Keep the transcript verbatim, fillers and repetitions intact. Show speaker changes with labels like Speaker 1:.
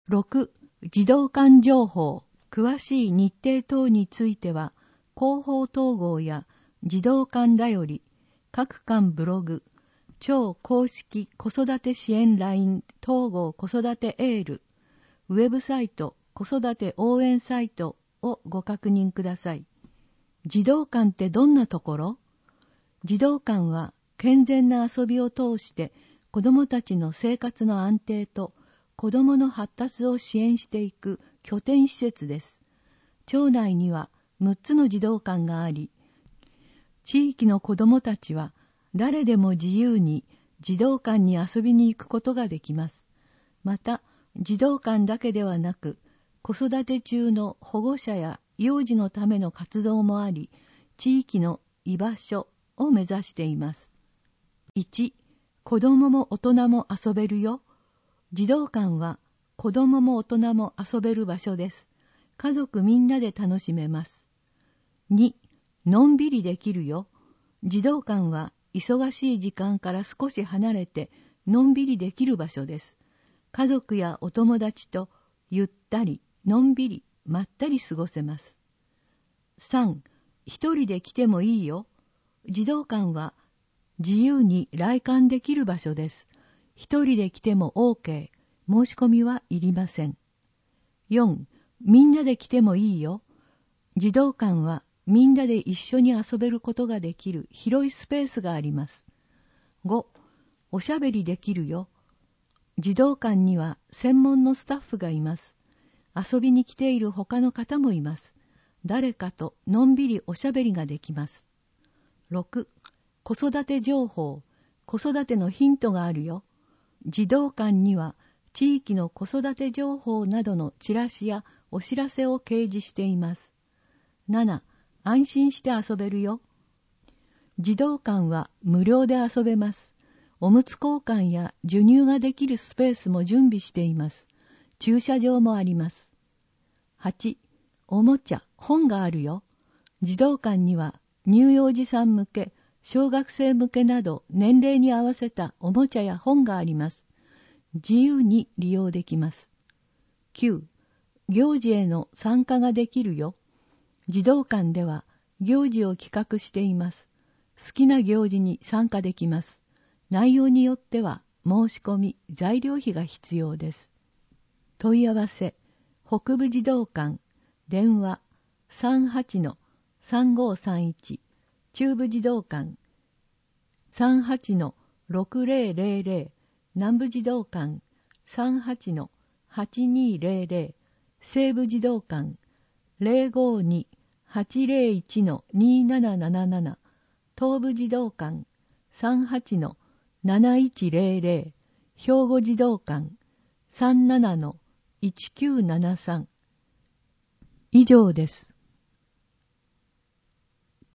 Speaker 1: ろく. 児童館情報。詳しい日程等については、広報統合や児童館だより、各館ブログ、超公式子育て支援 ライン 統合子育てエール、ウェブサイト子育て応援サイトをご確認ください。児童館ってどんなところ？児童館は健全な遊びを通して子どもたちの生活の安定と子どもの発達を支援していく拠点施設です。町内にはむっつの児童館があり、地域の子どもたちは誰でも自由に児童館に遊びに行くことができます。また、児童館だけではなく、子育て中の保護者や幼児のための活動もあり、地域の居場所を目指しています。いち. 子どもも大人も遊べるよ。児童館は子どもも大人も遊べる場所です。家族みんなで楽しめます。に. のんびりできるよ。児童館は忙しい時間から少し離れてのんびりできる場所です。家族やお友達とゆったり、のんびり、まったり過ごせます。さん. 一人で来てもいいよ。児童館は自由に来館できる場所です。一人で来ても オーケー、申し込みはいりません。よん. みんなで来てもいいよ。児童館はみんなで一緒に遊べることができる広いスペースがあります。ご. おしゃべりできるよ。児童館には専門のスタッフがいます。遊びに来ている他の方もいます。誰かとのんびりおしゃべりができます。ろく. 子育て情報。子育てのヒントがあるよ。児童館には地域の子育て情報などのチラシやお知らせを掲示しています。なな. 安心して遊べるよ。児童館は無料で遊べます。おむつ交換や授乳ができるスペースも準備しています。駐車場もあります。はち. おもちゃ、本があるよ。児童館には乳幼児さん向け、小学生向けなど年齢に合わせたおもちゃや本があります。自由に利用できます。きゅう. 行事への参加ができるよ。児童館では行事を企画しています。好きな行事に参加できます。内容によっては申し込み、材料費が必要です。問い合わせ、北部児童館、電話 さんはちのさんごさんいち、中部児童館 さんはちのろくぜろぜろぜろ、南部児童館 さんはちのはちにぜろぜろ、西部児童館 ゼロごに はちぜろいちのになななななな、東部児童館 さんはちのなないちぜろぜろ、兵庫児童館 さんななのいちきゅうななさん。以上です。